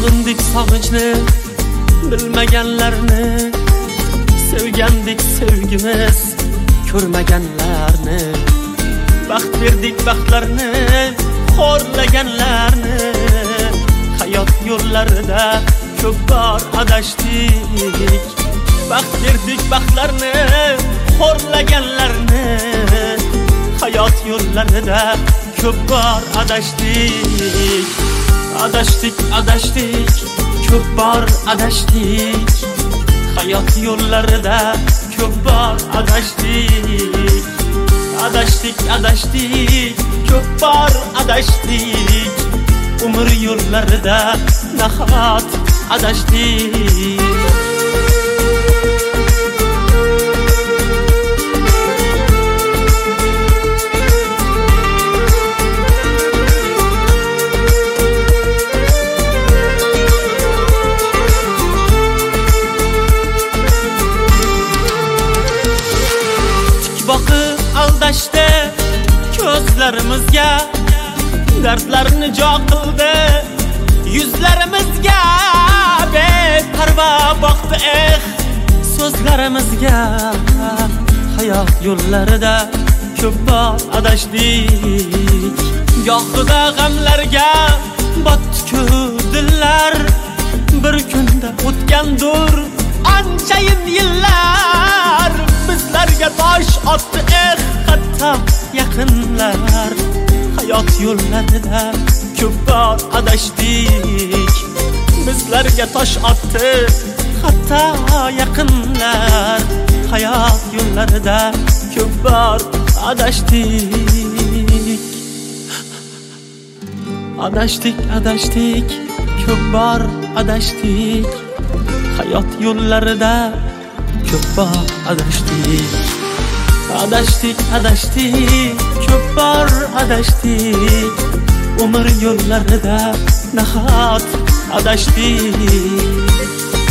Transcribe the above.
sog'indik sog'inchni bilmaganlarni, sevgandik sevgimiz ko'rmaganlarni, baxt berdik baxtlarni xo'rlaganlarni, hayot yo'llarida ko'p bor adashdik, baxt berdik baxtlarni xo'rlaganlarni, hayot yo'llarida ko'p bor adashdik, adashdik, adashdik, ko'p bor adashdik, hayot yo'llarida ko'p bor adashdik, adashdik, adashdik, ko'p bor adashdik, umr yo'llarida nahot adashdik. Boqib aldashdi ko'zlarimizga, dardlarni jo qildi yuzlarimizga, beparvo boqdi so'zlarimizga, hayot yo'llarida ko'p bor adashdik, gohida g'amlarga botdi-ku dillar, bir kunda o'tgandir anchayin yillar, bizlarga tosh otdi hatto yaqinlar, hayot yo'llarida ko'p bor adashdik, bizlarga tosh otdi hatto yaqinlar, hayot yo'llarida ko'p bor adashdik, adashdik, adashdik, ko'p bor adashdik, hayot yo'llarida ko'p bor adashdik, adashdik, adashdik, ko'p bor adashdik, umr yo'llarida nahot adashdik.